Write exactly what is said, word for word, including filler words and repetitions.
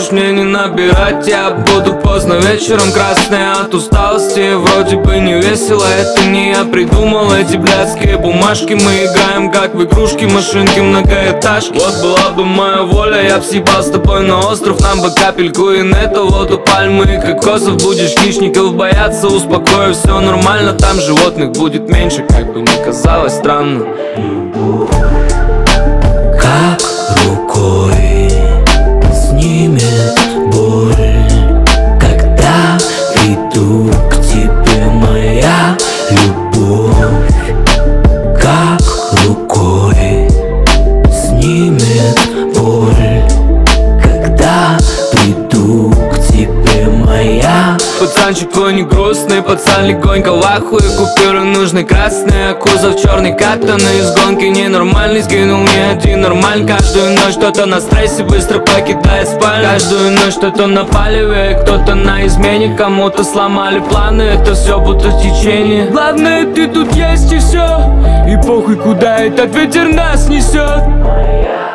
можешь мне не набирать. Я буду поздно вечером красный от усталости. Вроде бы не весело, это не я придумал. Эти блядские бумажки, мы играем как в игрушки, машинки, многоэтажки. Вот была бы моя воля, я б съебал с тобой на остров. Нам бы капельку и нету, воду, пальмы и кокосов. Будешь хищников бояться, успокою, все нормально. Там животных будет меньше, как бы ни казалось странно. Как рукой снимет боль, когда приду к тебе, моя любовь. Как рукой снимет боль, когда приду к тебе, моя. Пацанчик, ой, не грустный, пацан легонько в ахуе. Купюры нужны красные, кузов черный, катанный. Из гонки ненормальный, сгинул не один нормаль. Каждую ночь кто-то на стрессе быстро покидает спальню. Каждую ночь кто-то напаливает, кто-то на измене. Кому-то сломали планы, это все будто течение. Главное, ты тут есть и все, и похуй, куда этот ветер нас несет.